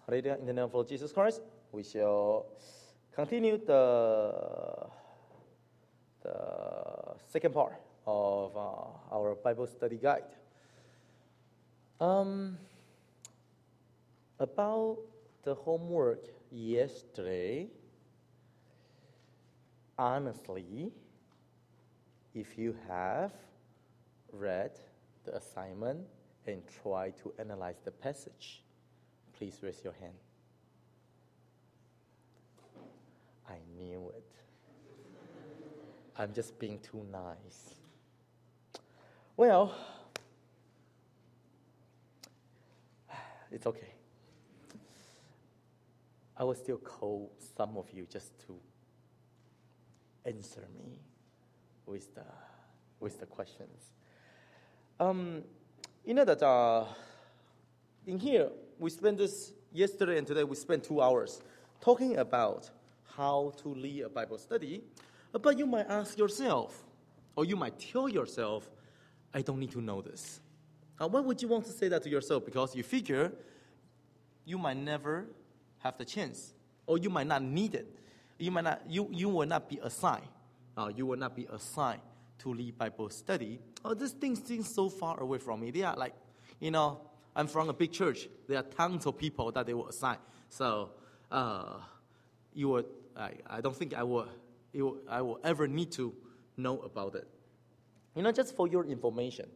Hallelujah. In the name of Lord Jesus Christ, we shall continue the second part of our Bible study guide. About the homework yesterday, honestly, if you have read the assignment and try to analyze the passage, please raise your hand. I knew it. I'm just being too nice. Well, it's okay. I will still call some of you just to answer me with the questions. You know that in here, we spent this yesterday and today, we spent 2 hours talking about how to lead a Bible study. But you might ask yourself, or you might tell yourself, I don't need to know this. Why would you want to say that to yourself? Because you figure you might never have the chance, or you might not need it. You will not be assigned. You will not be assigned to lead Bible study. These things seem so far away from me. They are like, I'm from a big church. There are tons of people that they will assign. So, I don't think I will ever need to know about it. Just for your information,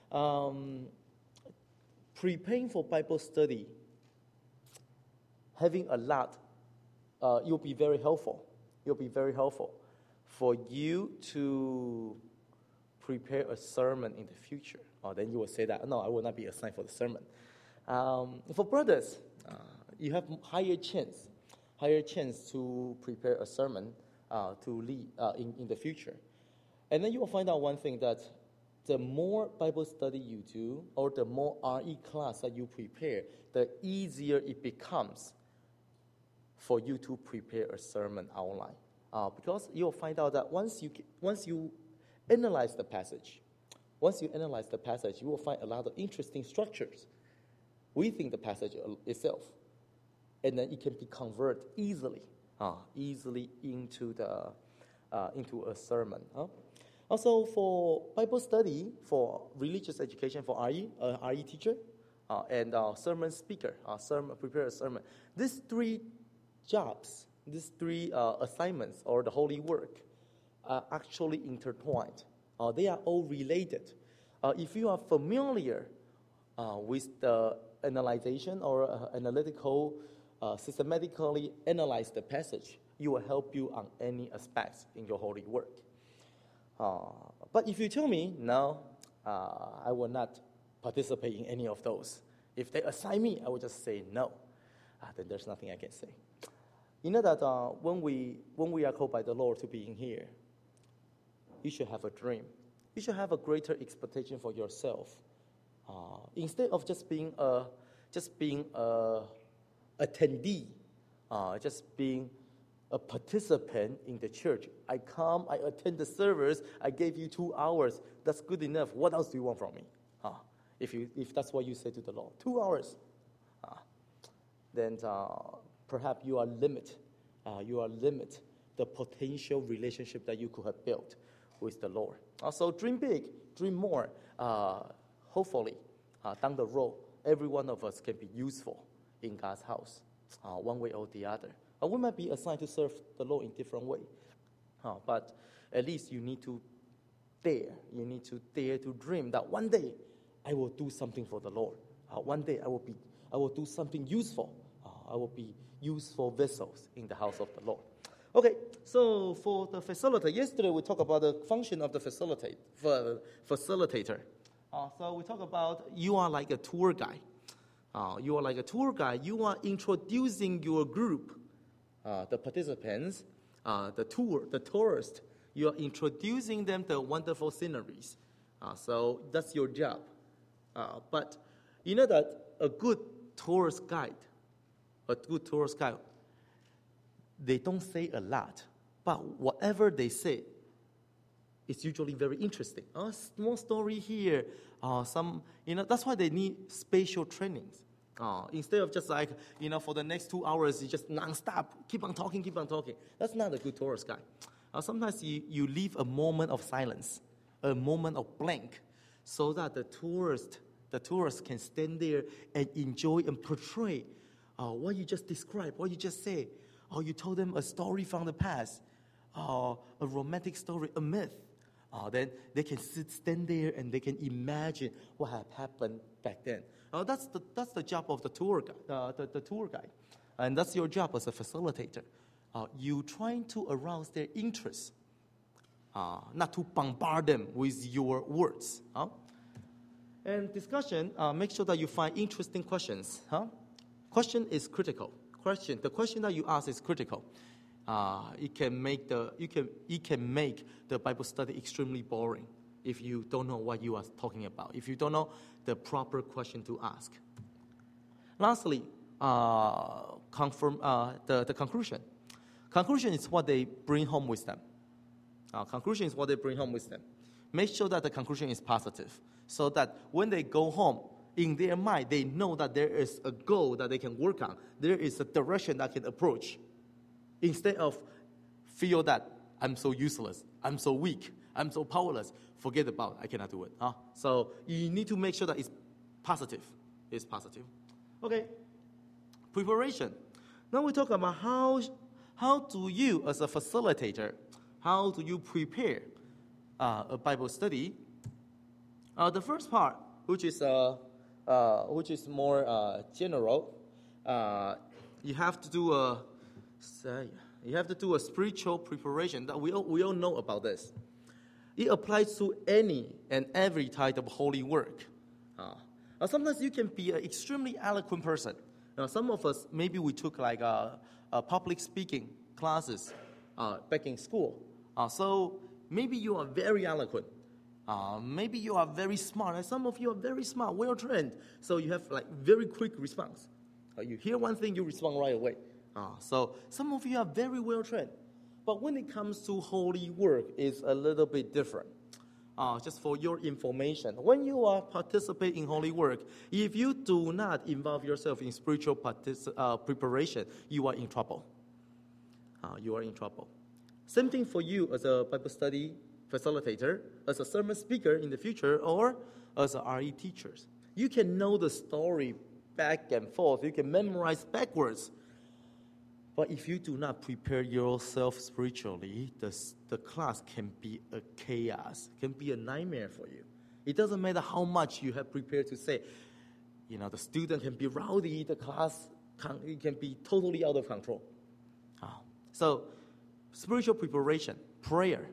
preparing for Bible study, having a lot, you'll be very helpful. You'll be very helpful for you to prepare a sermon in the future. Then you will say that, no, I will not be assigned for the sermon. For brothers, you have higher chance to prepare a sermon to lead in the future. And then you will find out one thing, that the more Bible study you do, or the more RE class that you prepare, the easier it becomes for you to prepare a sermon outline. Because you'll find out that once you analyze the passage, you will find a lot of interesting structures within the passage itself. And then it can be converted easily into a sermon. Also, for Bible study, for religious education, for RE teacher, and sermon speaker, prepare a sermon. These 3 jobs, these 3 assignments, or the holy work, are actually intertwined. They are all related. If you are familiar with the analyzation or analytical, systematically analyze the passage, it will help you on any aspects in your holy work. But if you tell me, no, I will not participate in any of those. If they assign me, I will just say no. Then there's nothing I can say. You know that when we are called by the Lord to be in here, you should have a dream. You should have a greater expectation for yourself. Instead of just being a attendee, just being a participant in the church. I come, I attend the service, I gave you 2 hours. That's good enough. What else do you want from me? If that's what you say to the Lord, 2 hours, then perhaps you are limit the potential relationship that you could have built with the Lord. So dream big, dream more. Hopefully, down the road, every one of us can be useful in God's house, one way or the other. We might be assigned to serve the Lord in different way, but at least you need to dare. You need to dare to dream that one day I will do something for the Lord. One day I will do something useful. I will be useful vessels in the house of the Lord. Okay, so for the facilitator, yesterday we talked about the function of the facilitator. So we talked about you are like a tour guide. You are like a tour guide. You are introducing your group, the participants, the tourists. You are introducing them to wonderful sceneries. So that's your job. But you know that a good tourist guide, they don't say a lot, but whatever they say, it's usually very interesting. A small story here, that's why they need spatial trainings. Instead of just like, for the next 2 hours, you just nonstop, keep on talking. That's not a good tourist guide. Sometimes you leave a moment of silence, a moment of blank, so that the tourist can stand there and enjoy and portray what you just described, what you just said. Or you told them a story from the past, a romantic story, a myth. Then they can stand there and they can imagine what had happened back then. That's the job of the tour guide, and that's your job as a facilitator. You trying to arouse their interest, not to bombard them with your words. And discussion, make sure that you find interesting questions. Question is critical. The question that you ask is critical. It can make the Bible study extremely boring if you don't know what you are talking about, if you don't know the proper question to ask. Lastly, the conclusion. Conclusion is what they bring home with them. Make sure that the conclusion is positive, so that when they go home, in their mind, they know that there is a goal that they can work on. There is a direction that can approach. Instead of feel that I'm so useless, I'm so weak, I'm so powerless, forget about it, I cannot do it. So you need to make sure that it's positive. Okay, preparation. Now we talk about how do you, as a facilitator, how do you prepare a Bible study? The first part, which is more general, you have to do a spiritual preparation. That we all know about this. It applies to any and every type of holy work. Sometimes you can be an extremely eloquent person. Some of us, maybe we took like public speaking classes back in school. So maybe you are very eloquent. Maybe you are very smart, and some of you are very smart, well-trained, so you have like very quick response. You hear one thing, you respond right away. So some of you are very well-trained, but when it comes to holy work, it's a little bit different. Just for your information, when you are participating in holy work, if you do not involve yourself in spiritual preparation, you are in trouble. Same thing for you as a Bible study facilitator, as a sermon speaker in the future, or as a RE teachers. You can know the story back and forth. You can memorize backwards. But if you do not prepare yourself spiritually, the class can be a chaos, can be a nightmare for you. It doesn't matter how much you have prepared to say. The student can be rowdy, the class can be totally out of control. So, spiritual preparation, prayer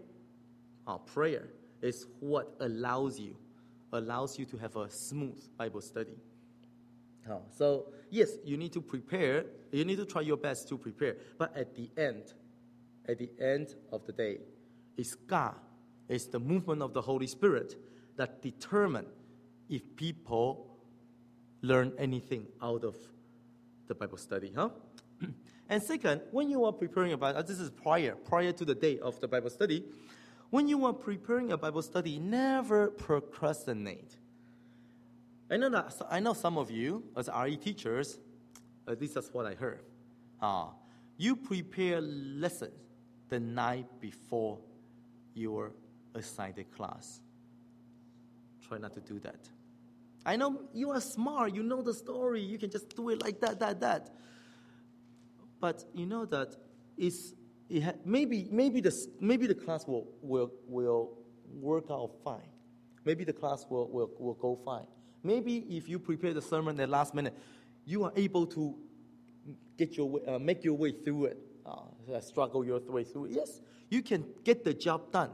is what allows you to have a smooth Bible study. So yes, you need to prepare. You need to try your best to prepare. But at the end of the day, it's God, it's the movement of the Holy Spirit that determine if people learn anything out of the Bible study. And second, when you are preparing this is prior to the day of the Bible study. When you are preparing a Bible study, never procrastinate. I know some of you, as RE teachers, at least that's what I heard. You prepare lessons the night before your assigned class. Try not to do that. I know you are smart, you know the story, you can just do it like that. But you know that maybe the class will work out fine. Maybe the class will go fine. Maybe if you prepare the sermon at the last minute, you are able to make your way through it, struggle your way through it. Yes, you can get the job done.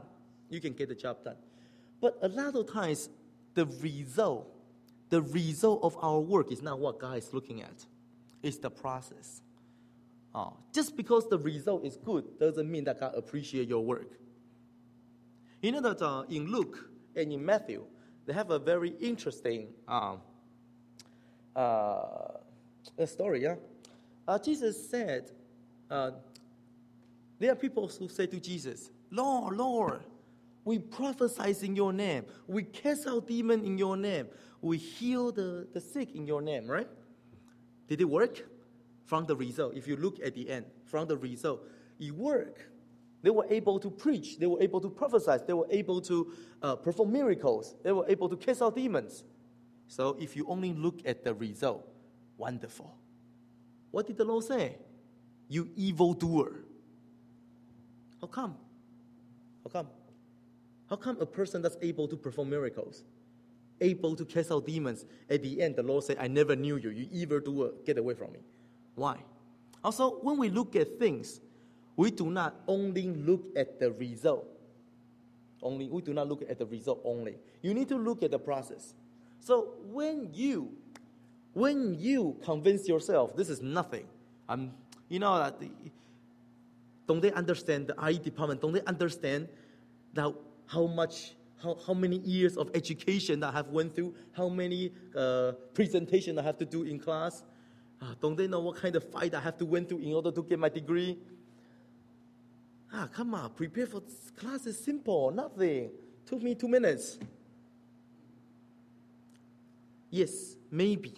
But a lot of times, the result of our work is not what God is looking at. It's the process. Just because the result is good doesn't mean that God appreciates your work. You know that in Luke and in Matthew, they have a very interesting story. Jesus said, there are people who say to Jesus, Lord, we prophesy in your name. We cast out demons in your name. We heal the sick in your name, right? Did it work? From the result, if you look at the end, from the result, it worked. They were able to preach. They were able to prophesy. They were able to perform miracles. They were able to cast out demons. So if you only look at the result, wonderful. What did the Lord say? You evildoer. How come? How come? How come a person that's able to perform miracles, able to cast out demons, at the end the Lord said, I never knew you, you evildoer, get away from me? Why? Also, when we look at things, we do not only look at the result. We do not look at the result only. You need to look at the process. So when you convince yourself this is nothing, don't they understand the RE department? Don't they understand that how many years of education that I have went through, how many presentations I have to do in class? Don't they know what kind of fight I have to went through in order to get my degree? Come on, prepare for this class is simple, nothing. Took me 2 minutes. Yes, maybe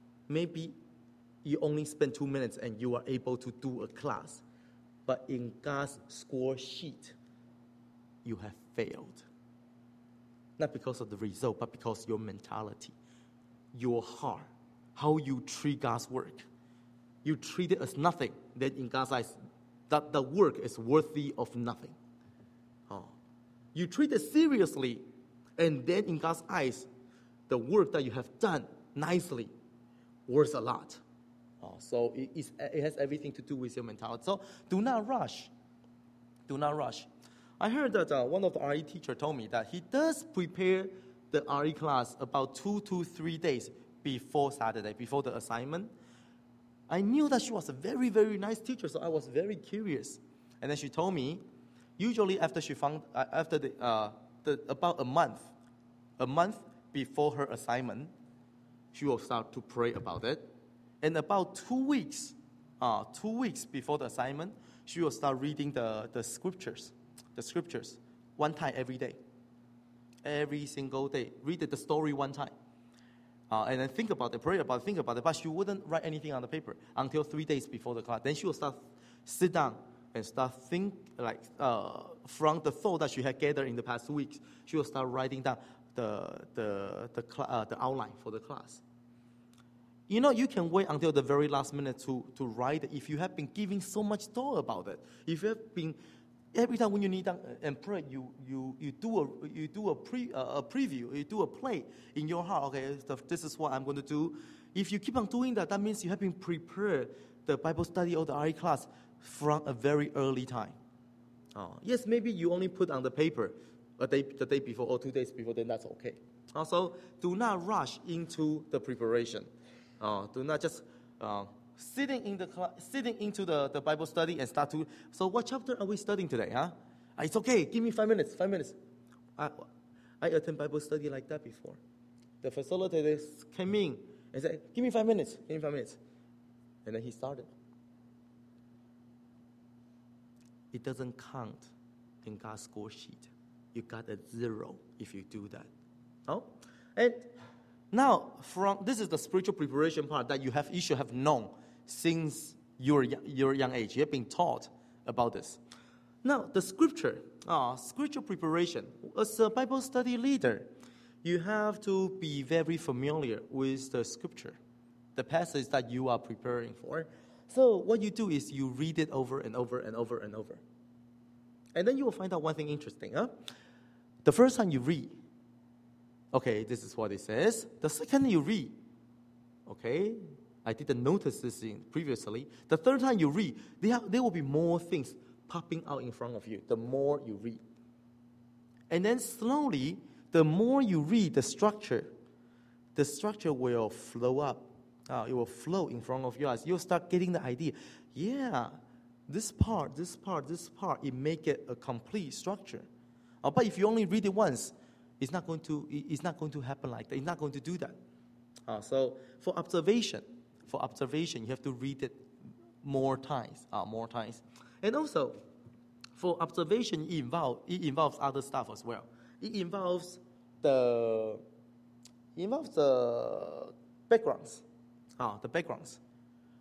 you only spend 2 minutes and you are able to do a class. But in God's score sheet, you have failed. Not because of the result, but because your mentality, your heart, how you treat God's work. You treat it as nothing. Then in God's eyes, that the work is worthy of nothing. You treat it seriously, and then in God's eyes, the work that you have done nicely worth a lot. So it has everything to do with your mentality. So do not rush. Do not rush. I heard that one of the RE teacher told me that he does prepare the RE class about 2 to 3 days before Saturday, before the assignment. I knew that she was a very, very nice teacher, so I was very curious. And then she told me, usually after she found about a month before her assignment, she will start to pray about it. And about 2 weeks before the assignment, she will start reading the scriptures, one time every day, every single day. Read the story one time. And then think about it, pray about it, think about it. But she wouldn't write anything on the paper until 3 days before the class. Then she will sit down and start think from the thought that she had gathered in the past 2 weeks. She will start writing down the outline for the class. You can wait until the very last minute to write it if you have been giving so much thought about it. If you have been every time when you need and pray, you do a preview, you do a play in your heart. Okay, this is what I'm going to do. If you keep on doing that, that means you have been prepared the Bible study or the RE class from a very early time. Yes, maybe you only put on the paper the day before or 2 days before, then that's okay. Also, do not rush into the preparation. Do not just sitting into the Bible study and start to. So what chapter are we studying today? It's okay. Give me 5 minutes. 5 minutes. I attend Bible study like that before. The facilitator came in and said, "Give me 5 minutes. Give me 5 minutes," and then he started. It doesn't count in God's score sheet. You got a 0 if you do that. And now, this is the spiritual preparation part that you should have known since your young age. You have been taught about this. Now, the spiritual preparation. As a Bible study leader, you have to be very familiar with the scripture, the passage that you are preparing for. So what you do is you read it over and over and over and over. And then you will find out one thing interesting. The first time you read, okay, this is what it says. The second you read, okay, I didn't notice this previously. The third time you read, there will be more things popping out in front of you the more you read. And then slowly, the more you read the structure will flow up. It will flow in front of your eyes. You'll start getting the idea. Yeah, this part, it make it a complete structure. But if you only read it once, it's not going to happen like that. It's not going to do that. So for observation, you have to read it more times. And also, for observation, it involves other stuff as well. It involves the backgrounds. The backgrounds.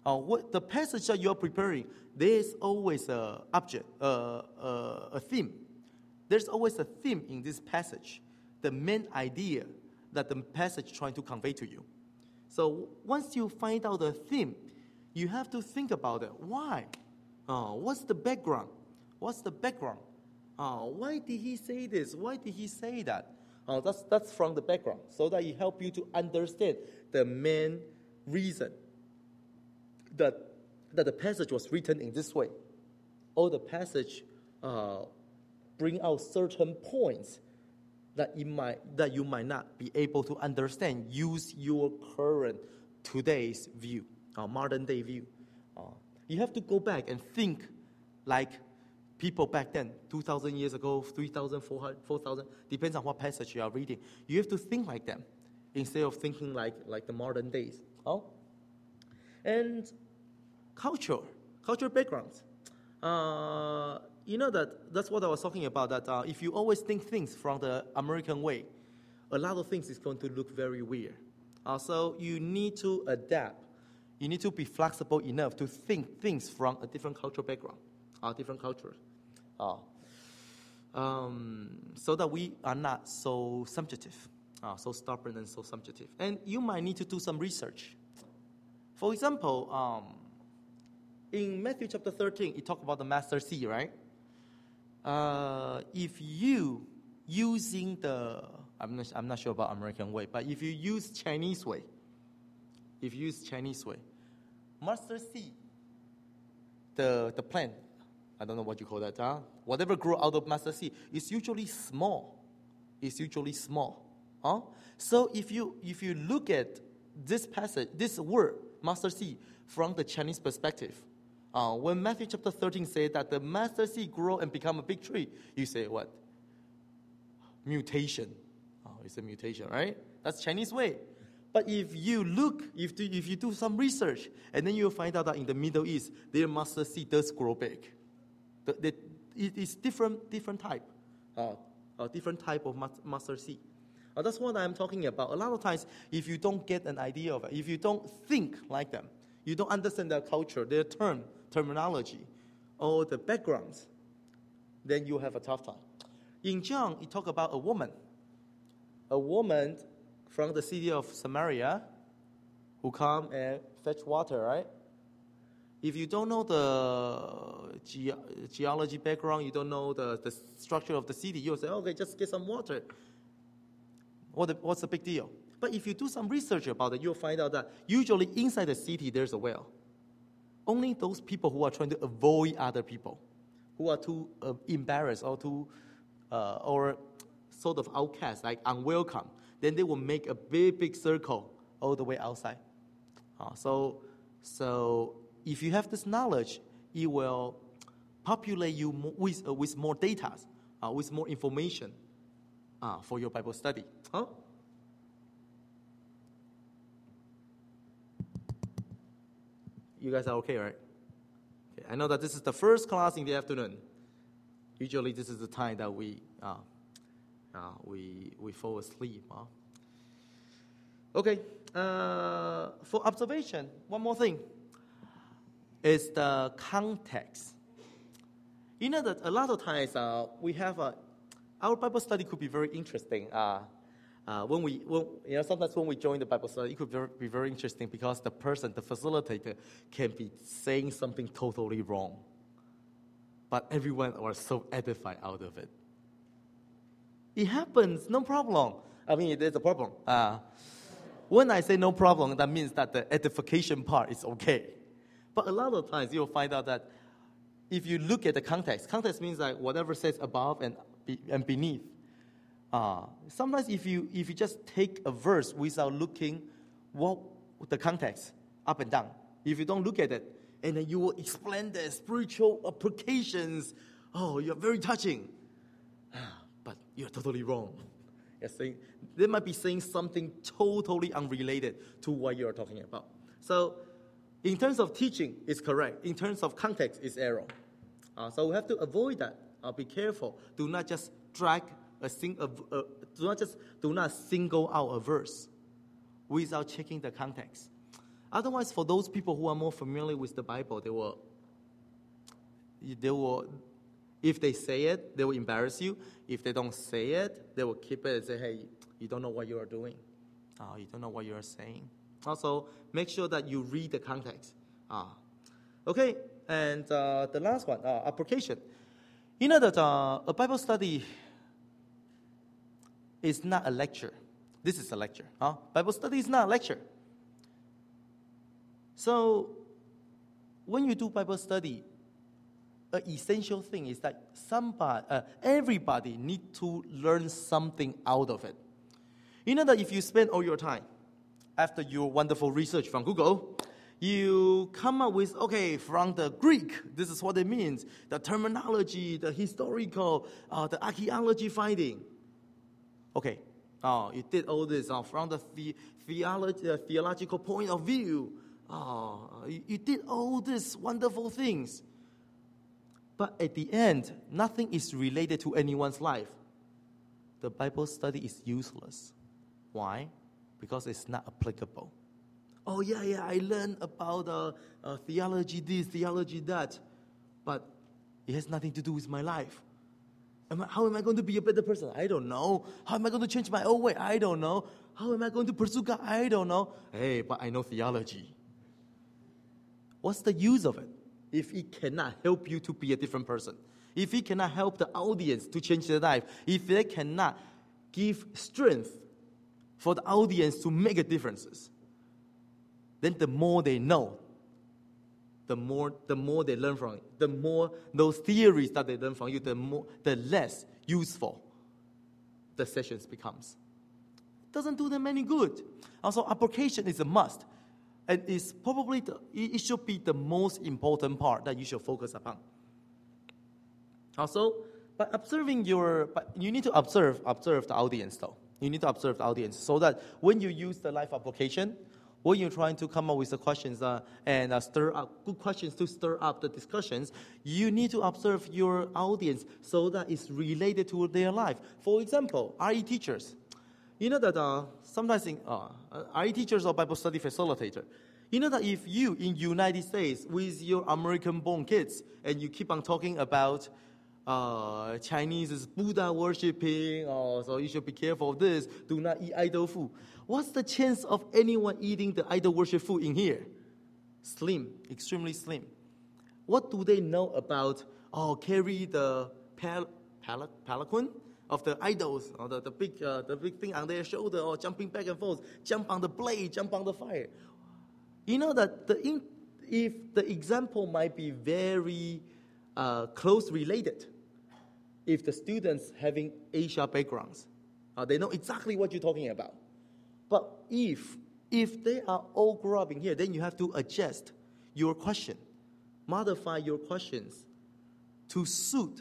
what the passage that you are preparing, there's always a object, a theme. There's always a theme in this passage, the main idea that the passage trying to convey to you. So once you find out the theme, you have to think about it. Why? What's the background? What's the background? Why did he say this? Why did he say that? That's from the background, so that it helps you to understand the main reason that the passage was written in this way. Or the passage bring out certain points that you might not be able to understand. Use your current, today's view, modern day view. You have to go back and think like people back then, 2,000 years ago, 3,000, 4,000, depends on what passage you are reading. You have to think like them instead of thinking like the modern days. And culture backgrounds. That's what I was talking about, that if you always think things from the American way, a lot of things is going to look very weird. So you need to adapt. You need to be flexible enough to think things from a different cultural background, different cultures. So that we are not so subjective, so stubborn and so subjective. And you might need to do some research. For example, in Matthew chapter 13, it talks about the mustard seed, right? If you using I'm not sure about American way, but if you use Chinese way, mustard seed, the plant, I don't know what you call that, whatever grow out of mustard seed is usually small. So if you look at this passage, this word, mustard seed, from the Chinese perspective, when Matthew chapter 13 says that the mustard seed grow and become a big tree, you say what? Mutation. It's a mutation, right? That's Chinese way. But if you look, if you do some research, and then you'll find out that in the Middle East, their mustard seed does grow big. It is different type of mustard seed. That's what I'm talking about. A lot of times, if you don't get an idea of it, if you don't think like them, you don't understand their culture, their terminology, or the backgrounds, then you have a tough time. In John, it talks about a woman from the city of Samaria who come and fetch water, right? If you don't know the geology background, you don't know the structure of the city, you'll say, okay, just get some water. What's the big deal? But if you do some research about it, you'll find out that usually inside the city, there's a well. Only those people who are trying to avoid other people, who are too embarrassed or too, or sort of outcast, like unwelcome, then they will make a big circle all the way outside. So if you have this knowledge, it will populate you with more data, with more information for your Bible study. You guys are okay, right? Okay. I know that this is the first class in the afternoon. Usually this is the time that we fall asleep. Okay. For observation, one more thing is the context. You know that a lot of times we have our Bible study could be very interesting. Sometimes when we join the Bible study, it could be very interesting because the facilitator, can be saying something totally wrong, but everyone are so edified out of it. It happens, no problem. I mean, there's a problem. When I say no problem, that means that the edification part is okay. But a lot of times you'll find out that if you look at the context means like whatever says above and beneath. Sometimes if you just take a verse without looking what the context up and down, if you don't look at it, and then you will explain the spiritual applications, you're very touching. But you're totally wrong. They might be saying something totally unrelated to what you're talking about. So in terms of teaching, it's correct. In terms of context, it's error. So we have to avoid that. Be careful. Do not just do not single out a verse without checking the context. Otherwise, for those people who are more familiar with the Bible, they will, if they say it, they will embarrass you. If they don't say it, they will keep it and say, hey, you don't know what you are doing. You don't know what you are saying. Also, make sure that you read the context. Okay, and the last one, application. You know that a Bible study is not a lecture. This is a lecture. Bible study is not a lecture. So, when you do Bible study, an essential thing is that everybody needs to learn something out of it. You know that if you spend all your time, after your wonderful research from Google, you come up with, okay, from the Greek, this is what it means, the terminology, the historical, the archaeology finding. Okay, you did all this from the theological point of view. You did all these wonderful things. But at the end, nothing is related to anyone's life. The Bible study is useless. Why? Because it's not applicable. Oh, yeah, I learned about theology this, theology that. But it has nothing to do with my life. How am I going to be a better person? I don't know. How am I going to change my own way? I don't know. How am I going to pursue God? I don't know. Hey, but I know theology. What's the use of it if it cannot help you to be a different person? If it cannot help the audience to change their life? If they cannot give strength for the audience to make a difference, then the more they know, the more they learn from it, the more those theories that they learn from you, the less useful the sessions becomes. It doesn't do them any good. Also, application is a must. And it's probably it should be the most important part that you should focus upon. Also, you need to observe the audience though. You need to observe the audience so that when you use the live application, when you're trying to come up with the questions and stir up good questions to stir up the discussions, you need to observe your audience so that it's related to their life. For example, RE teachers. You know that sometimes RE teachers or Bible study facilitator, you know that if you in United States with your American-born kids and you keep on talking about Chinese is Buddha worshipping, so you should be careful of this, do not eat idol food. What's the chance of anyone eating the idol worship food in here? Slim, extremely slim. What do they know about, carry the palanquin of the idols, or the big thing on their shoulder, or jumping back and forth, jump on the blade, jump on the fire. You know that if the example might be very close related, if the students having Asia backgrounds, they know exactly what you're talking about. But if they are all grow up in here, then you have to adjust your question, modify your questions to suit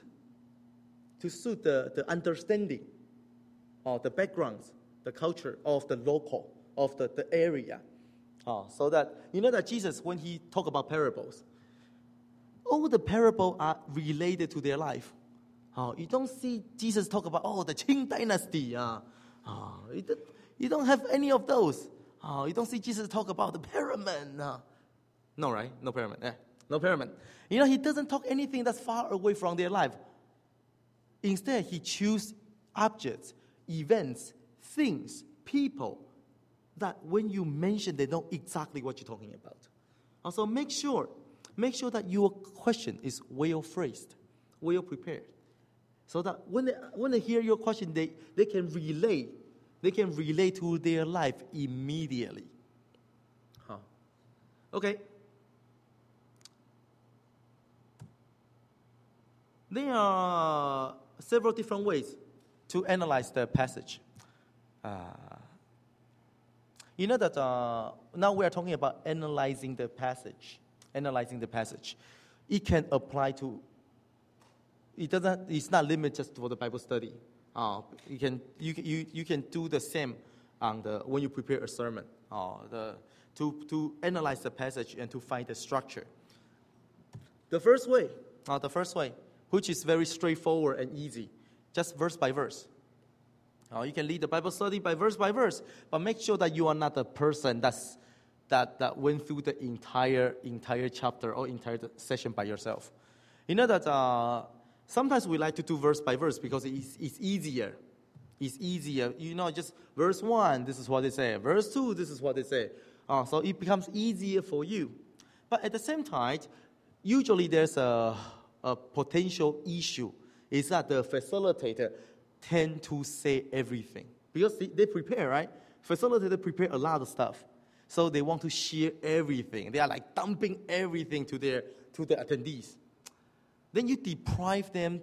the understanding of the backgrounds, the culture of the local, of the area. So that, you know that Jesus, when he talk about parables, all the parables are related to their life. You don't see Jesus talk about, the Qing dynasty. You don't have any of those. You don't see Jesus talk about the pyramid. No, right? No pyramid. No pyramid. You know, he doesn't talk anything that's far away from their life. Instead, he chooses objects, events, things, people, that when you mention, they know exactly what you're talking about. Also, make sure that your question is well phrased, well prepared, so that when they hear your question, they can relate to their life immediately. Okay. There are several different ways to analyze the passage. You know that now we are talking about analyzing the passage. It can apply to. It's not limited just for the Bible study. You can do the same on when you prepare a sermon. To analyze the passage and to find the structure. The first way, which is very straightforward and easy, just verse by verse. You can lead the Bible study by verse, but make sure that you are not a person that's that went through the entire chapter or entire session by yourself. You know that sometimes we like to do verse by verse because it's easier. It's easier. You know, just verse 1, this is what they say. Verse 2, this is what they say. So it becomes easier for you. But at the same time, usually there's a potential issue. Is that the facilitator tend to say everything. Because they prepare, right? Facilitator prepare a lot of stuff. So they want to share everything. They are like dumping everything to the attendees. Then you deprive them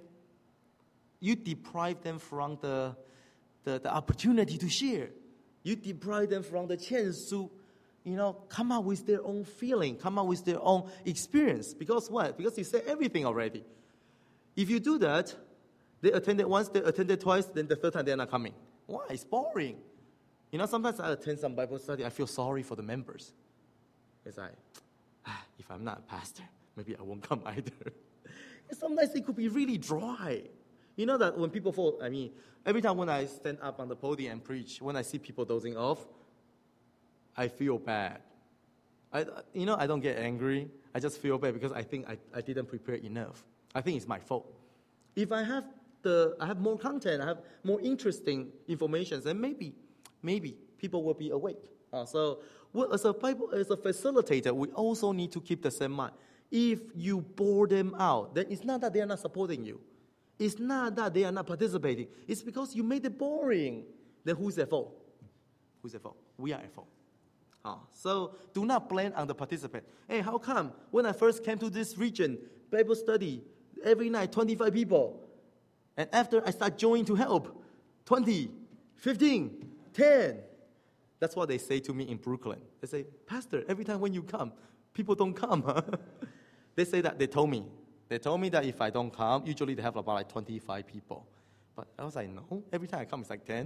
from the opportunity to share. You deprive them from the chance to, come up with their own feeling, come up with their own experience. Because what? Because you said everything already. If you do that, they attended once, they attended twice, then the third time they're not coming. Why? It's boring. Sometimes I attend some Bible study, I feel sorry for the members. It's like, if I'm not a pastor, maybe I won't come either. Sometimes it could be really dry. You know that when people fall, every time when I stand up on the podium and preach, when I see people dozing off, I feel bad. I don't get angry. I just feel bad because I think I didn't prepare enough. I think it's my fault. If I have more content, I have more interesting information, then maybe people will be awake. So as a facilitator, we also need to keep the same mind. If you bore them out, then it's not that they are not supporting you. It's not that they are not participating. It's because you made it boring. Then who's at fault? Who's at fault? We are at fault. So do not blame on the participant. Hey, how come when I first came to this region, Bible study, every night 25 people, and after I start joining to help, 20, 15, 10. That's what they say to me in Brooklyn. They say, Pastor, every time when you come, people don't come. They say that they told me that if I don't come, usually they have about like 25 people. But I was like, no, every time I come, it's like 10.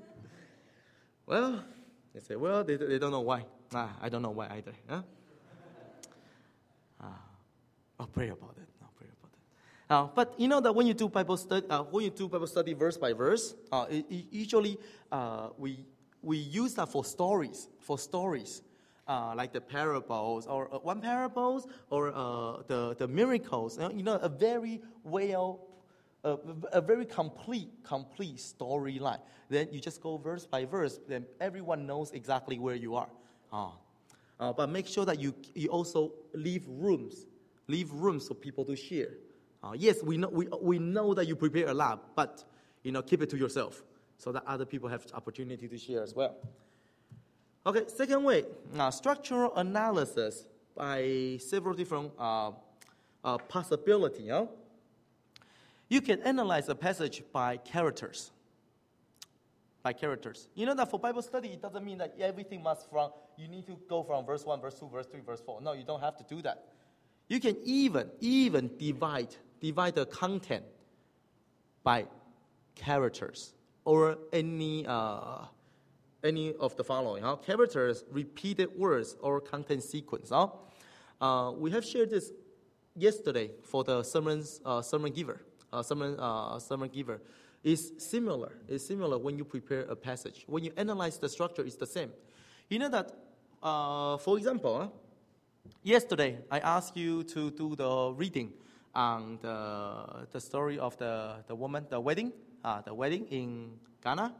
Well, they say, they don't know why. I don't know why either. Huh? I'll pray about it. But you know that when you do Bible study verse by verse, usually we use that for stories. Like the parables or one parables or the miracles. A very a very complete storyline. Then you just go verse by verse. Then everyone knows exactly where you are. But make sure that you also leave rooms for people to share. Yes, we know that you prepare a lot, but keep it to yourself so that other people have opportunity to share as well. Okay, second way, structural analysis by several different possibilities. You can analyze a passage by characters. You know that for Bible study, it doesn't mean that everything you need to go from verse 1, verse 2, verse 3, verse 4. No, you don't have to do that. You can even divide the content by characters or any of the following. Characters, repeated words, or content sequence. We have shared this yesterday for the sermon giver. Sermon giver is similar. It's similar when you prepare a passage. When you analyze the structure, it's the same. You know that, for example, yesterday I asked you to do the reading on the story of the woman, the wedding in Ghana.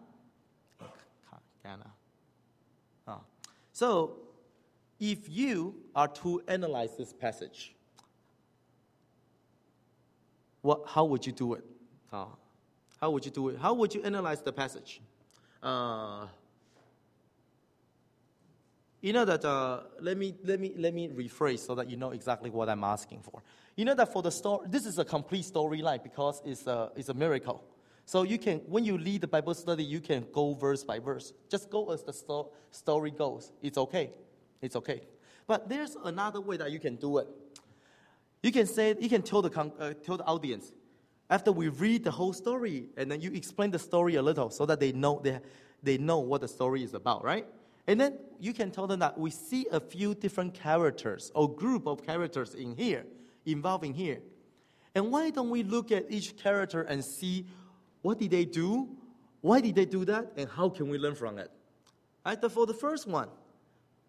So, if you are to analyze this passage, how would you do it? How would you do it? How would you analyze the passage? You know that. Let me rephrase so that you know exactly what I'm asking for. You know that for the story, this is a complete storyline because it's a miracle. So you can, when you lead the Bible study, you can go verse by verse. Just go as the story goes. It's okay. But there's another way that you can do it. You can tell the audience, after we read the whole story, and then you explain the story a little so that they know what the story is about, right? And then you can tell them that we see a few different characters or group of characters involving here. And why don't we look at each character and see what did they do? Why did they do that? And how can we learn from it? Right, for the first one,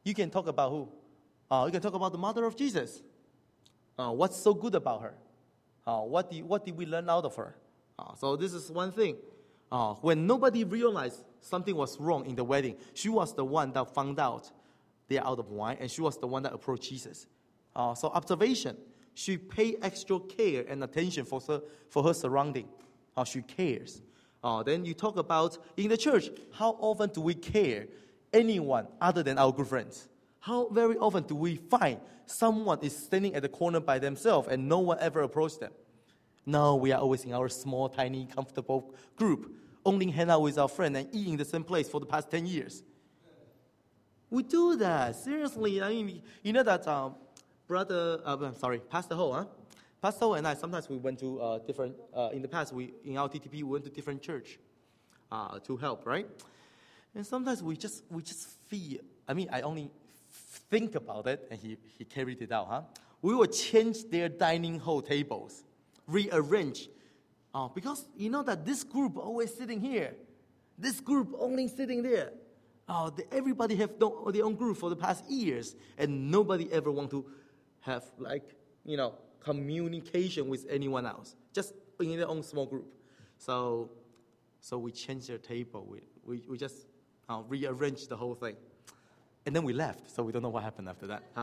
You can talk about who? You can talk about the mother of Jesus. What's so good about her? What did we learn out of her? So this is one thing. When nobody realized something was wrong in the wedding, she was the one that found out they're out of wine, and she was the one that approached Jesus. So observation. She paid extra care and attention for her surrounding. She cares. Then you talk about in the church, how often do we care anyone other than our good friends? How very often do we find someone is standing at the corner by themselves and no one ever approached them? No, we are always in our small, tiny, comfortable group, only hang out with our friend and eat in the same place for the past 10 years. We do that. Seriously, I mean, you know that Pastor Ho, Pastor Ho and I, sometimes we went to different, in the past, in our TTP, we went to different church to help, right? And sometimes we just feel, I mean, I only think about it, and he carried it out, We will change their dining hall tables, rearrange, because you know that this group always sitting here, this group only sitting there. Everybody have their own group for the past years, and nobody ever want to have communication with anyone else, just in their own small group. So we changed their table. We just rearranged the whole thing, and then we left. So we don't know what happened after that.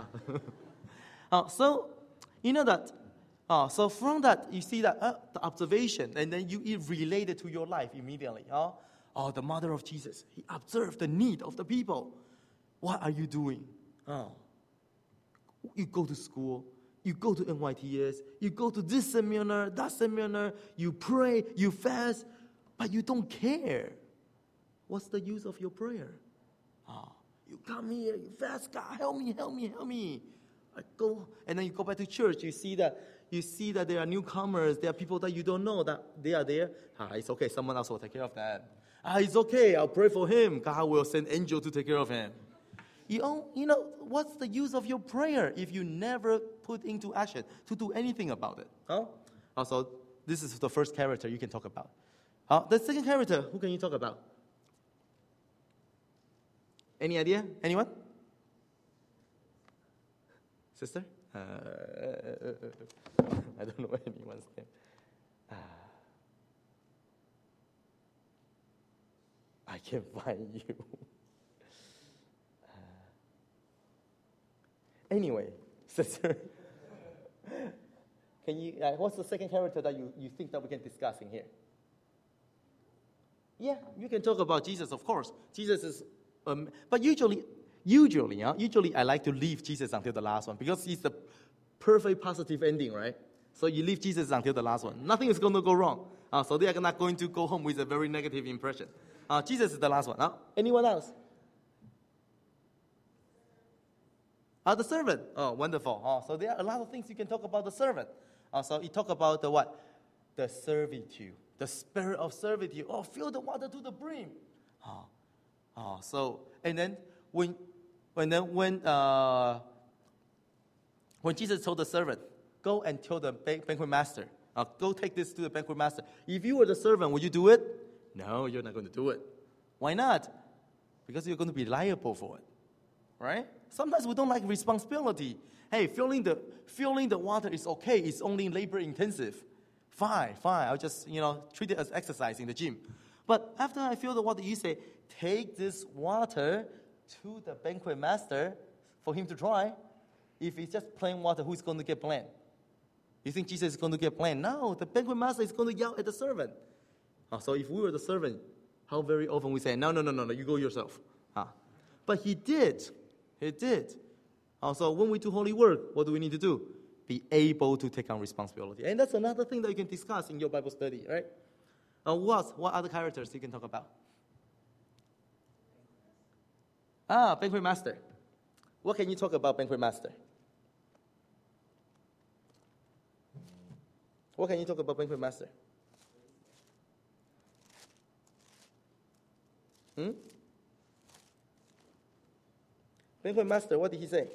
So you know that. So from that, you see that the observation, and then it related to your life immediately. The mother of Jesus, he observed the need of the people. What are you doing? You go to school, you go to NYTS, you go to this seminar, that seminar, you pray, you fast, but you don't care. What's the use of your prayer? You come here, you fast, God, help me. I go, and then you go back to church, you see that there are newcomers, there are people that you don't know that they are there. It's okay, someone else will take care of that. It's okay, I'll pray for him. God will send angel to take care of him. You know, what's the use of your prayer if you never put into action to do anything about it? Also, this is the first character you can talk about. The second character, who can you talk about? Any idea? Anyone? Sister? I don't know anyone's name. I can't find you. Anyway, sister, can you? What's the second character that you think that we can discuss in here? Yeah, you can talk about Jesus, of course. Jesus is, but usually I like to leave Jesus until the last one because he's the perfect positive ending, right? So you leave Jesus until the last one. Nothing is going to go wrong. So they are not going to go home with a very negative impression. Jesus is the last one. Anyone else? The servant. Oh, wonderful. So there are a lot of things you can talk about the servant. So you talk about the what? The servitude. The spirit of servitude. Fill the water to the brim. So, and then when Jesus told the servant, go and tell the banquet master, go take this to the banquet master. If you were the servant, would you do it? No, you're not going to do it. Why not? Because you're going to be liable for it, right? Sometimes we don't like responsibility. Hey, filling the water is okay. It's only labor intensive. Fine. I'll just treat it as exercise in the gym. But after I fill the water, you say, take this water to the banquet master for him to try. If it's just plain water, who's going to get blamed? You think Jesus is going to get blamed? No, the banquet master is going to yell at the servant. So if we were the servant, how very often we say, no, you go yourself. But he did. So when we do holy work, what do we need to do? Be able to take on responsibility. And that's another thing that you can discuss in your Bible study, right? What other characters you can talk about? Banquet master. What can you talk about banquet master? What can you talk about banquet master? Banquet master, what did he say?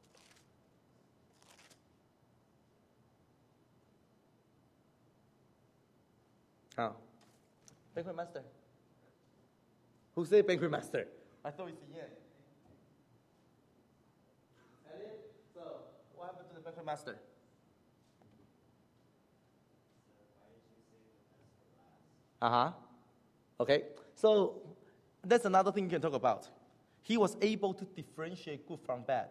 Banquet master. Who said banquet master? I thought it's the end. banquet master? Okay. So that's another thing you can talk about. He was able to differentiate good from bad.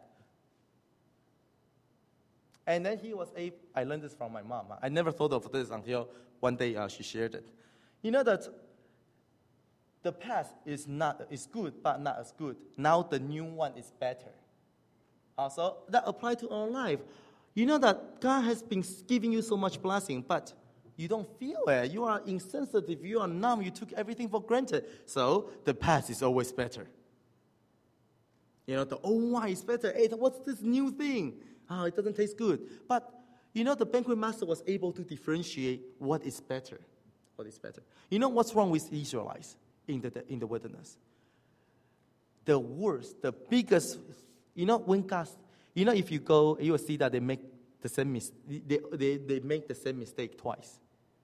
And then he was able, I learned this from my mom. I never thought of this until one day she shared it. You know that the past is good, but not as good. Now the new one is better. So that applies to our life. You know that God has been giving you so much blessing, but you don't feel it. You are insensitive. You are numb. You took everything for granted. So the past is always better. You know, the old wine is better. Hey, what's this new thing? It doesn't taste good. But, you know, the banquet master was able to differentiate what is better. What is better. You know what's wrong with Israelites in the wilderness? The worst, the biggest, you know, when God, you know, if you go, you will see that they make the same they make the same mistake twice.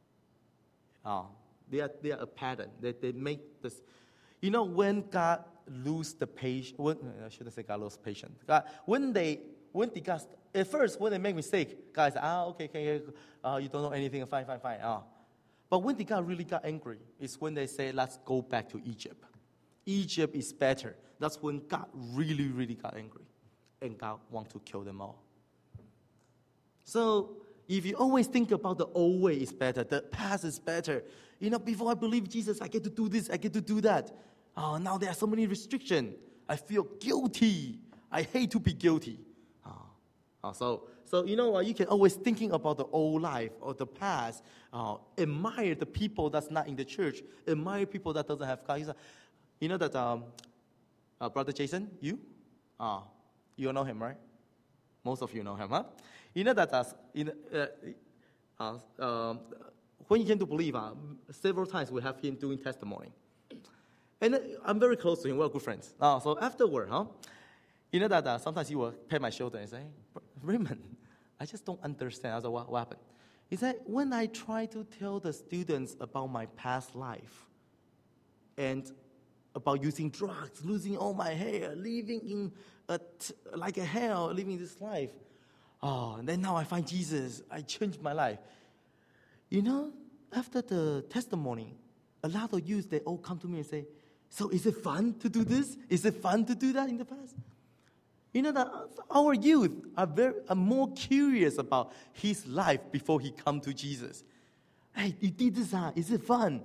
They are a pattern. They make this. You know, when God lose the patience, I shouldn't say God lose patience. When at first, when they make mistake, God says, okay, you don't know anything, fine. But when God really got angry, is when they say, let's go back to Egypt. Egypt is better. That's when God really, really got angry. And God wants to kill them all. So, if you always think about the old way is better, the past is better. You know, before I believe Jesus, I get to do this, I get to do that. Now there are so many restrictions. I feel guilty. I hate to be guilty. So you know what? You can always thinking about the old life or the past. Admire the people that's not in the church. Admire people that doesn't have God. You know that Brother Jason, you know him, right? Most of you know him, huh? You know that when he came to believe, several times we have him doing testimony. And I'm very close to him. We're good friends. So afterward, you know that sometimes he will pat my shoulder and say, Raymond, I just don't understand. I was like, what happened? He said, when I try to tell the students about my past life and about using drugs, losing all my hair, living in like a hell, living this life. And then now I find Jesus. I changed my life. You know, after the testimony, a lot of youth, they all come to me and say, so is it fun to do this? Is it fun to do that in the past? You know that our youth are more curious about his life before he come to Jesus. Hey, you did this, is it fun?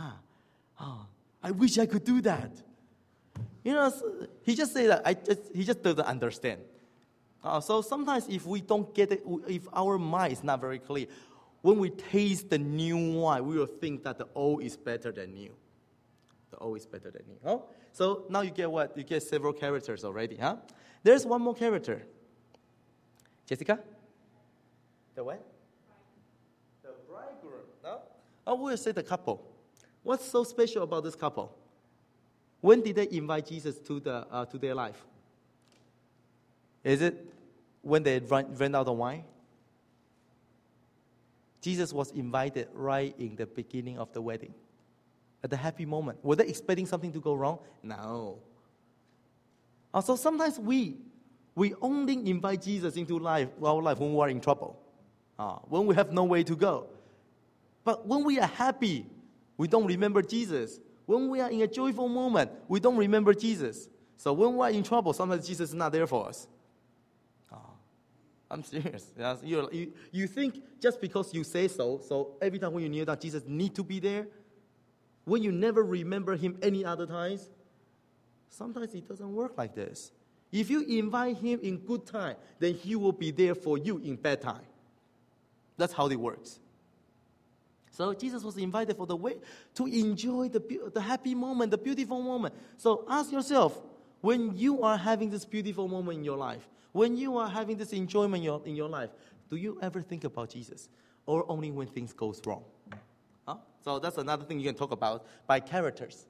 I wish I could do that. You know, he just say that he just doesn't understand. So sometimes if we don't get it, if our mind is not very clear, when we taste the new wine, we will think that the old is better than new. The old is better than new. So now you get what? You get several characters already, huh? There's one more character. Jessica? The what? The bridegroom. No? I will say the couple. What's so special about this couple? When did they invite Jesus to their life? Is it when they ran out of wine? Jesus was invited right in the beginning of the wedding. At the happy moment. Were they expecting something to go wrong? No. So sometimes we only invite Jesus into our life when we are in trouble. When we have no way to go. But when we are happy, we don't remember Jesus. When we are in a joyful moment, we don't remember Jesus. So when we are in trouble, sometimes Jesus is not there for us. I'm serious. You think just because you say so every time when you kneel down, Jesus need to be there? When you never remember him any other times? Sometimes it doesn't work like this. If you invite him in good time, then he will be there for you in bad time. That's how it works. So Jesus was invited for the way to enjoy the happy moment, the beautiful moment. So ask yourself, when you are having this beautiful moment in your life, when you are having this enjoyment in your life, do you ever think about Jesus? Or only when things goes wrong? So that's another thing you can talk about by characters.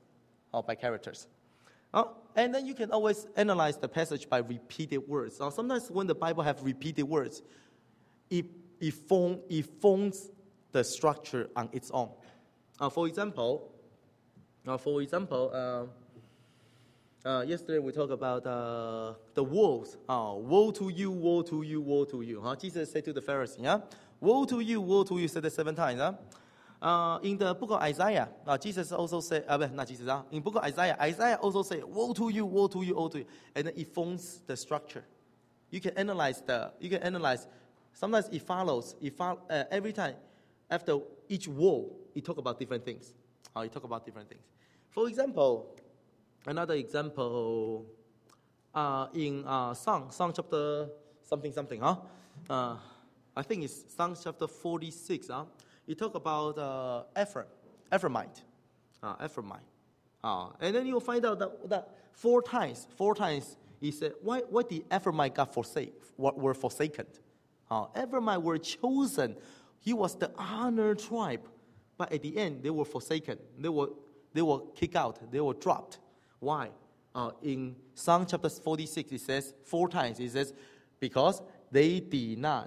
And then you can always analyze the passage by repeated words. Sometimes when the Bible have repeated words, it forms the structure on its own. For example, Yesterday we talked about the woes. Woe to you, woe to you, woe to you. Jesus said to the Pharisees, woe to you, said it 7 times. In the book of Isaiah, Jesus also said, not Jesus, in the book of Isaiah also said, woe to you, woe to you, woe to you. And then it forms the structure. You can analyze, sometimes it follows, every time, after each woe, it talk about different things. For example, another example, in Psalm chapter something. I think it's Psalm chapter 46. It talk about Ephraimite. And then you'll find out that 4 times he said, why did Ephraimite were forsaken? Ephraimite were chosen. He was the honored tribe. But at the end, they were forsaken. They were kicked out. They were dropped. Why? In Psalm chapter 46, it says 4 times. It says, because they did not.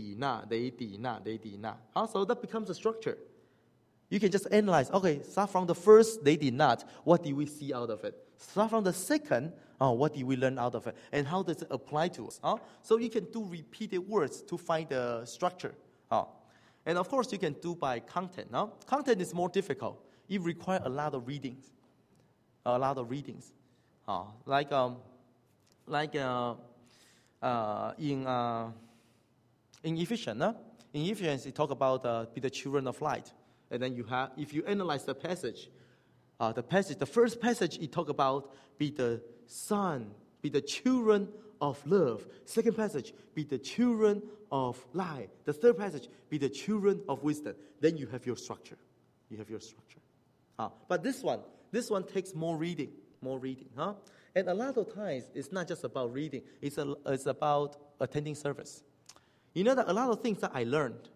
So that becomes a structure. You can just analyze, okay, start from the first, they did not. What did we see out of it? Start from the second, what did we learn out of it? And how does it apply to us? So you can do repeated words to find the structure. And of course, you can do by content. Content is more difficult. It requires a lot of readings. In Ephesians, it talk about be the children of light. And then if you analyze the passage, the first passage, it talk about be the son, be the children of love. Second passage, be the children of light. The third passage, be the children of wisdom. Then you have your structure. But this one takes more reading. And a lot of times, it's not just about reading. It's about attending service. You know that a lot of things that I learned,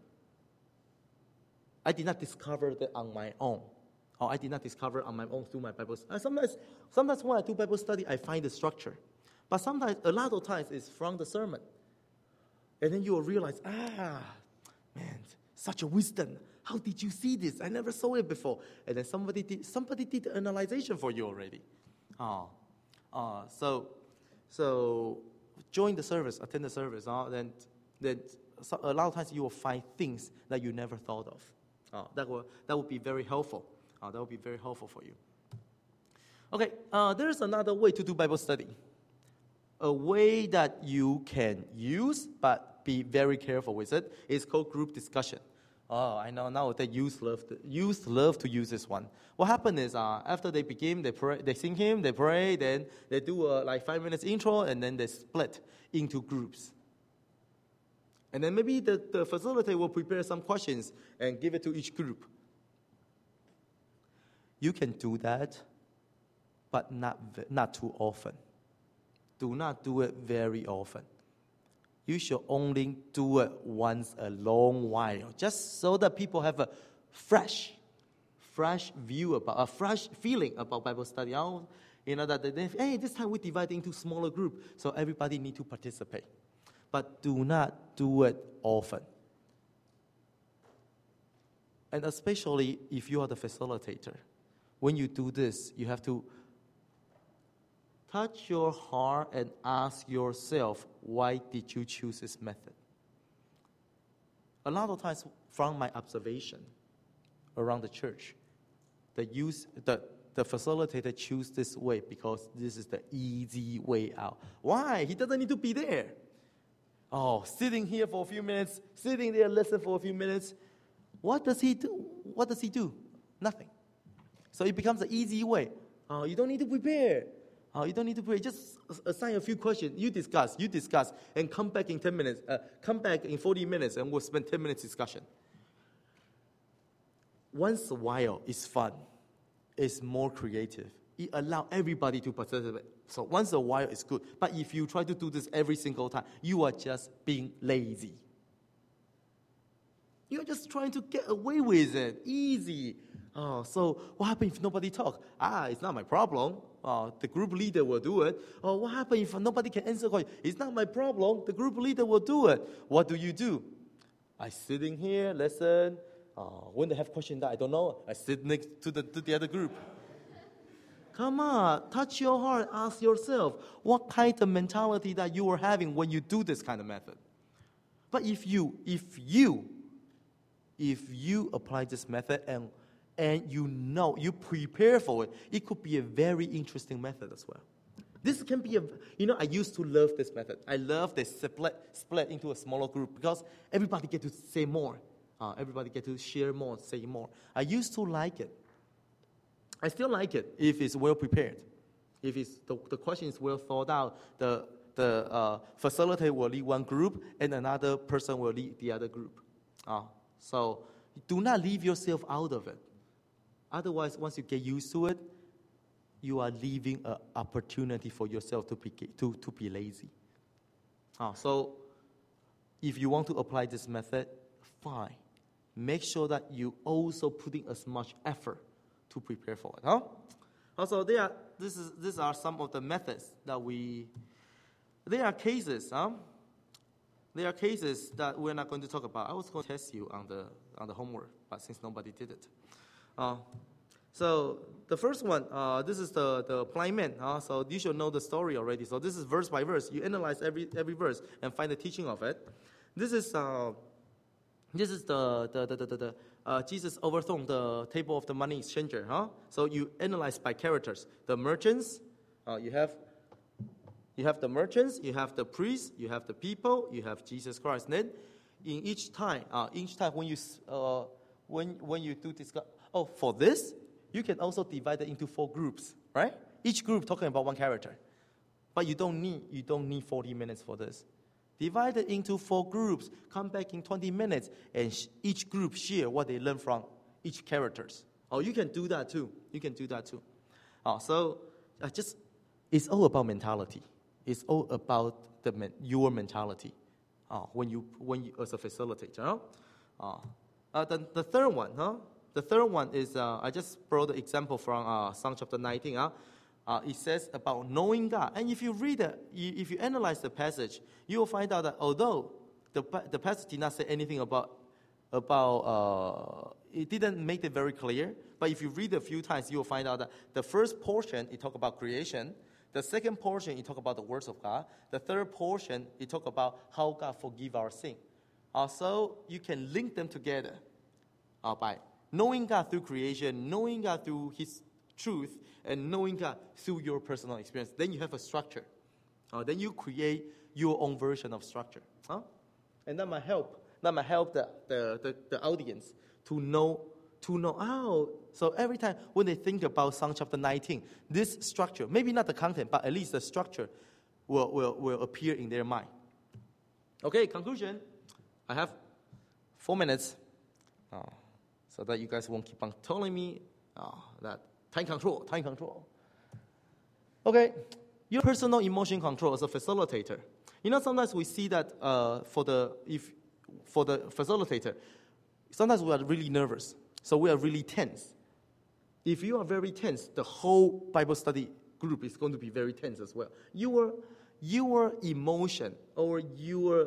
I did not discover that on my own. Or I did not discover on my own through my Bible study. Sometimes when I do Bible study, I find the structure. But sometimes, a lot of times, it's from the sermon. And then you will realize, man, such a wisdom. How did you see this? I never saw it before. And then somebody did the analyzation for you already. So join the service, attend the service. Then a lot of times you will find things that you never thought of. That will be very helpful. That will be very helpful for you. Okay, there's another way to do Bible study. A way that you can use, but be very careful with it, is called group discussion. I know now that youth love to use this one. What happened is after they begin, they pray, they sing hymn, they pray, then they do a 5 minutes intro, and then they split into groups. And then maybe the facilitator will prepare some questions and give it to each group. You can do that, but not too often. Do not do it very often. You should only do it once a long while, just so that people have a fresh view about, a fresh feeling about Bible study. You know that this time we divide into smaller group, so everybody need to participate. But do not do it often. And especially if you are the facilitator, when you do this, you have to touch your heart and ask yourself, why did you choose this method? A lot of times, from my observation around the church, the facilitator choose this way because this is the easy way out. Why? He doesn't need to be there. Sitting here for a few minutes, sitting there, listen for a few minutes. What does he do? Nothing. So it becomes an easy way. You don't need to prepare. You don't need to pray. Just assign a few questions. You discuss, and come back in 10 minutes. Come back in 40 minutes, and we'll spend 10 minutes discussion. Once a while is fun. It's more creative. It allows everybody to participate. So once a while is good. But if you try to do this every single time, you are just being lazy. You're just trying to get away with it. Easy. So what happens if nobody talks? It's not my problem. The group leader will do it. What happens if nobody can answer the question? It's not my problem. The group leader will do it. What do? I sit in here, listen. When they have questions that I don't know, I sit next to the other group. Come on, touch your heart, ask yourself, what kind of mentality that you are having when you do this kind of method? But if you apply this method and you prepare for it, it could be a very interesting method as well. This can be I used to love this method. I love this split into a smaller group because everybody get to say more. Everybody get to share more, say more. I used to like it. I still like it if it's well prepared. If it's the question is well thought out, the facilitator will lead one group and another person will lead the other group. So do not leave yourself out of it. Otherwise, once you get used to it, you are leaving an opportunity for yourself to be lazy. So if you want to apply this method, fine. Make sure that you also putting as much effort to prepare for it. Also, these are some of the methods that there are cases. There are cases that we're not going to talk about. I was going to test you on the homework, but since nobody did it. So the first one, this is the blind man. So you should know the story already. So this is verse by verse. You analyze every verse and find the teaching of it. This is the Jesus overthrown the table of the money exchanger. So you analyze by characters. The merchants, you have the merchants, you have the priests, you have the people, you have Jesus Christ. Then in each time when you do this, for this, you can also divide it into 4 groups, right? Each group talking about one character. But you don't need 40 minutes for this. Divide it into 4 groups, come back in 20 minutes, and each group share what they learned from each characters. You can do that too. So it's all about mentality. It's all about your mentality when you as a facilitator. The third one, The third one is, I just brought the example from Psalm chapter 19. It says about knowing God. And if you read it, if you analyze the passage, you will find out that although the passage did not say anything about it didn't make it very clear, but if you read it a few times, you will find out that the first portion, it talks about creation. The second portion, it talks about the words of God. The third portion, it talks about how God forgive our sin. So you can link them together by knowing God through creation, knowing God through His truth, and knowing God through your personal experience. Then you have a structure. Then you create your own version of structure. And that might help. That might help the audience to know. So every time when they think about Psalm chapter 19, this structure, maybe not the content, but at least the structure will appear in their mind. Okay, conclusion. I have 4 minutes. So that you guys won't keep on telling me that time control. Okay, your personal emotion control as a facilitator. Sometimes we see that for the facilitator, sometimes we are really nervous. So we are really tense. If you are very tense, the whole Bible study group is going to be very tense as well. Your emotion or your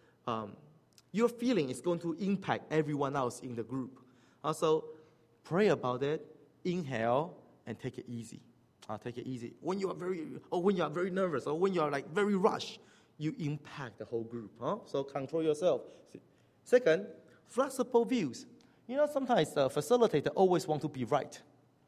feeling is going to impact everyone else in the group. Also, pray about it, inhale, and take it easy. Take it easy. When you are very nervous, or when you are very rushed, you impact the whole group. So control yourself. Second, flexible views. Sometimes the facilitator always want to be right.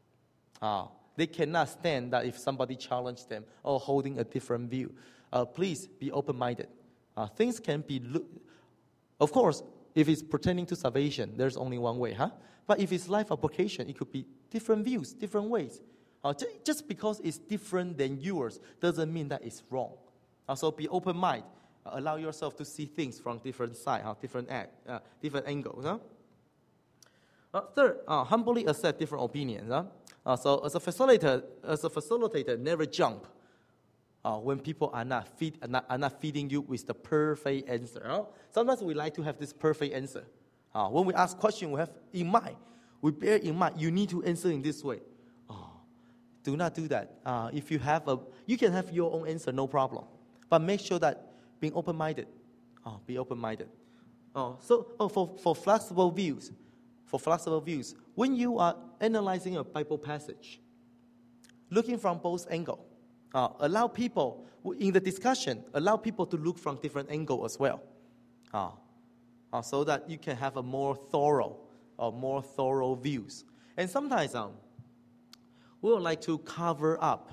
They cannot stand that if somebody challenges them or holding a different view. Please be open-minded. Things can be, of course, if it's pertaining to salvation, there's only one way, But if it's life application, it could be different views, different ways. Just because it's different than yours doesn't mean that it's wrong. So be open-minded. Allow yourself to see things from different sides, different angles. Third, humbly accept different opinions. So as a facilitator, never jump when people are not feeding you with the perfect answer. Sometimes we like to have this perfect answer. When we ask questions, we have in mind. We bear in mind, you need to answer in this way. Do not do that. If you can have your own answer, no problem. But make sure that being open-minded. Be open-minded. For flexible views, when you are analyzing a Bible passage, looking from both angles. Allow people, in the discussion, allow people to look from different angles as well. So that you can have a more thorough views. And sometimes we would like to cover up,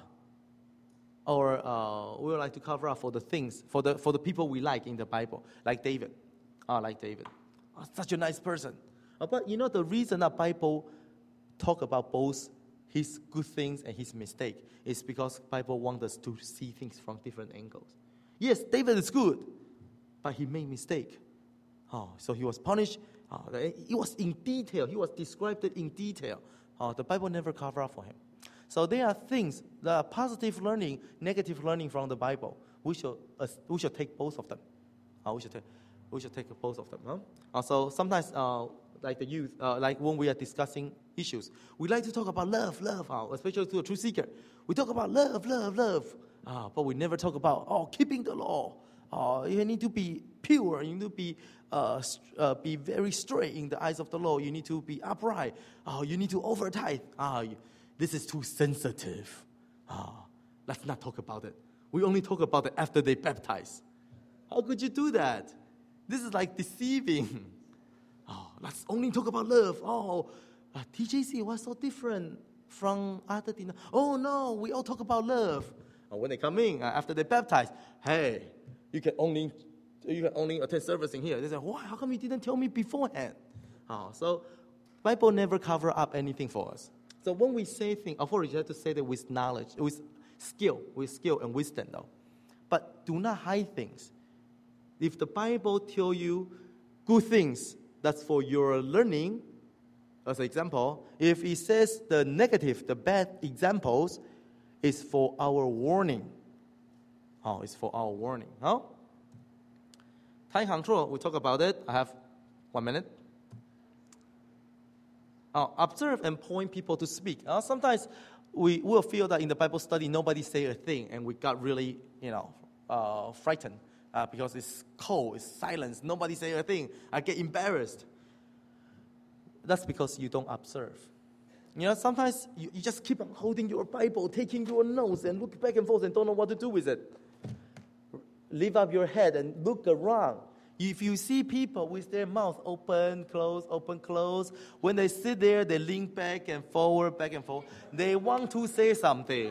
or we would like to cover up for the things, for the people we like in the Bible, like David. Such a nice person. But you know the reason that Bible talk about both his good things and his mistake is because Bible wants us to see things from different angles. Yes, David is good, but he made mistake. So he was punished. It was in detail. He was described in detail. The Bible never covered up for him. So there are things, the positive learning, negative learning from the Bible. We should take both of them. We should take both of them. So sometimes, like the youth, like when we are discussing issues, we like to talk about love, especially to a truth seeker. We talk about love, but we never talk about keeping the law. You need to be pure. You need to be very straight in the eyes of the Lord. You need to be upright. You need to over-tithe. This is too sensitive. Let's not talk about it. We only talk about it after they baptize. How could you do that? This is like deceiving. Let's only talk about love. TJC was so different from other dinner. Oh no, we all talk about love. When they come in after they baptize, hey, you can only attend service in here. They say, why? How come you didn't tell me beforehand? So Bible never cover up anything for us. So when we say things, of course, you have to say that with knowledge, with skill and wisdom, though. But do not hide things. If the Bible tell you good things, that's for your learning. As an example, if it says the negative, the bad examples, is for our warning. It's for our warning. Time control, we talk about it. I have 1 minute. Observe and point people to speak. Sometimes we will feel that in the Bible study, nobody say a thing, and we got really, frightened because it's cold, it's silence, nobody say a thing. I get embarrassed. That's because you don't observe. Sometimes you just keep on holding your Bible, taking your notes, and look back and forth and don't know what to do with it. Lift up your head and look around. If you see people with their mouth open, close, when they sit there, they lean back and forward. They want to say something.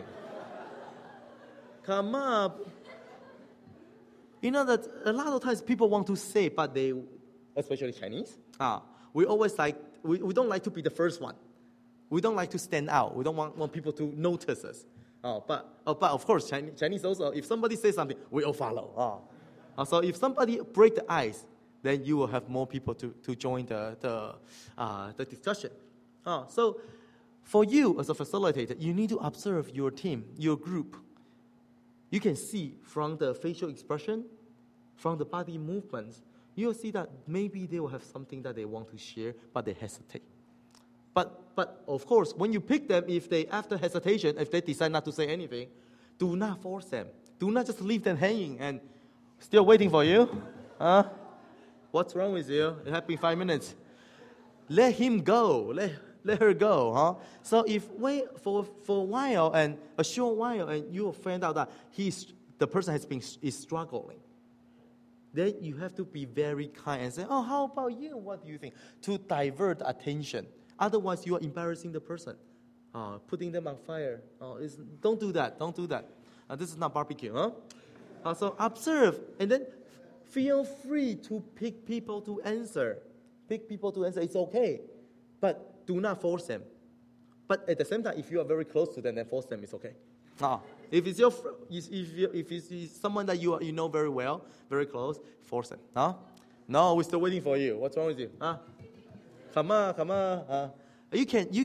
Come up. You know that a lot of times people want to say, but they, especially Chinese, we always we don't like to be the first one. We don't like to stand out. We don't want people to notice us. But of course, Chinese also, if somebody says something, we all follow. So if somebody break the ice, then you will have more people to join the discussion. So for you as a facilitator, you need to observe your team, your group. You can see from the facial expression, from the body movements, you'll see that maybe they will have something that they want to share, but they hesitate. But of course, when you pick them, if they, after hesitation, if they decide not to say anything, do not force them. Do not just leave them hanging and still waiting for you. What's wrong with you? It has been 5 minutes. Let him go. Let her go. So if wait for a while and a short while, and you will find out that the person is struggling, then you have to be very kind and say, how about you? What do you think? To divert attention. Otherwise, you are embarrassing the person, putting them on fire. Don't do that. Don't do that. This is not barbecue. So observe, and then feel free to pick people to answer. It's okay, but do not force them. But at the same time, if you are very close to them, then force them is okay. If it's if it's someone that you know very well, very close, force them. No, we're still waiting for you. What's wrong with you? Come on. You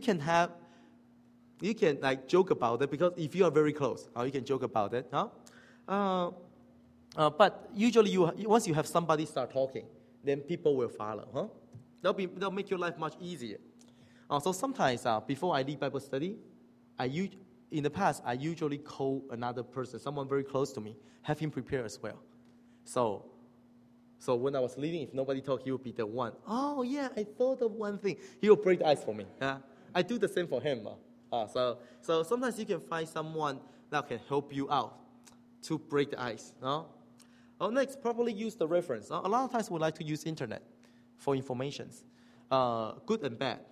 can like joke about it, because if you are very close, you can joke about it. But usually, once you have somebody start talking, then people will follow. They'll make your life much easier. So sometimes before I lead Bible study, in the past I usually call another person, someone very close to me, have him prepare as well. So when I was leading, if nobody talked, he would be the one. Oh yeah, I thought of one thing. He will break the ice for me. I do the same for him. So sometimes you can find someone that can help you out to break the ice. No? Next, properly use the reference. A lot of times we like to use internet for informations, good and bad.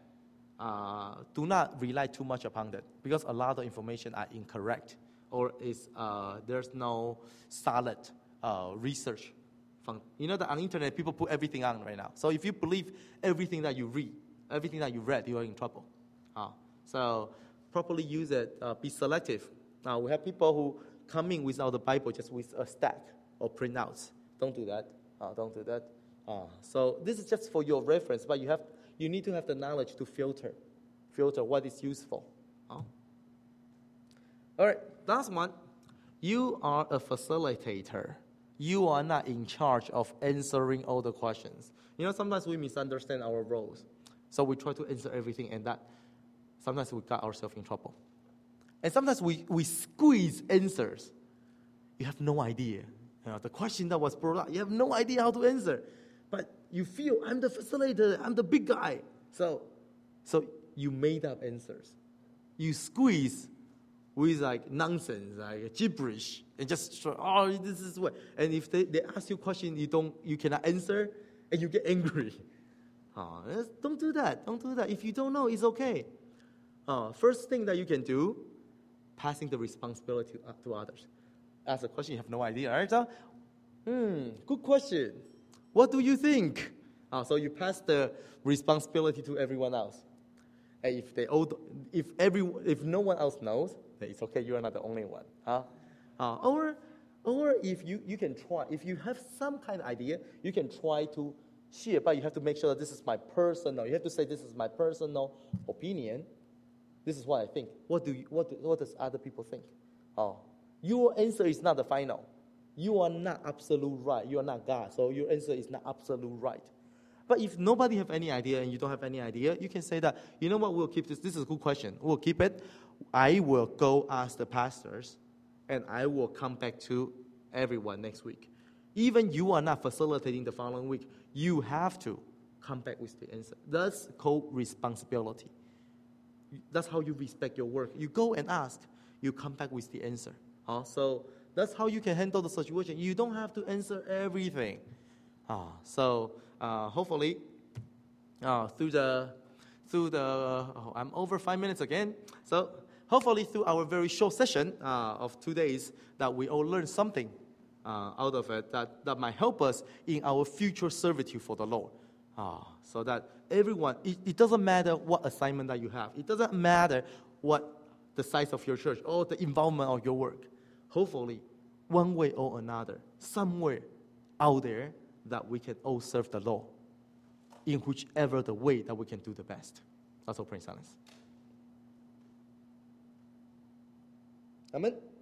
Do not rely too much upon that because a lot of information are incorrect or there's no solid research. You know that on the internet people put everything on right now. So if you believe everything that you read, you are in trouble. So properly use it. Be selective. Now we have people who come in without the Bible, just with a stack or printouts. Don't do that. Don't do that. So this is just for your reference, but you need to have the knowledge to filter what is useful. All right, last one. You are a facilitator. You are not in charge of answering all the questions. You know, sometimes we misunderstand our roles. So we try to answer everything, and that sometimes we got ourselves in trouble. And sometimes we squeeze answers. You have no idea. The question that was brought up, you have no idea how to answer. But you feel, I'm the facilitator, I'm the big guy. So you made up answers. You squeeze with like nonsense, like gibberish, and just this is what. And if they ask you a question you cannot answer, and you get angry. Don't do that. Don't do that. If you don't know, it's okay. First thing that you can do, passing the responsibility to others. Ask a question you have no idea. All right, so, good question. What do you think? So you pass the responsibility to everyone else. And if no one else knows, then it's okay. You are not the only one. Or if you can try, if you have some kind of idea, you can try to share, but you have to make sure that this is my personal. You have to say this is my personal opinion. This is what I think. What does other people think? Your answer is not the final. You are not absolute right. You are not God, so your answer is not absolute right. But if nobody have any idea and you don't have any idea, you can say that, you know what, we'll keep this. This is a good question. We'll keep it. I will go ask the pastors, and I will come back to everyone next week. Even you are not facilitating the following week, you have to come back with the answer. That's called responsibility. That's how you respect your work. You go and ask, you come back with the answer. So that's how you can handle the situation. You don't have to answer everything. Hopefully, through the I'm over 5 minutes again. So hopefully through our very short session of 2 days, that we all learn something out of it that might help us in our future servitude for the Lord. So that everyone, it doesn't matter what assignment that you have. It doesn't matter what the size of your church or the involvement of your work. Hopefully, one way or another, somewhere out there, that we can all serve the Lord in whichever the way that we can do the best. Let's all pray in silence. Amen.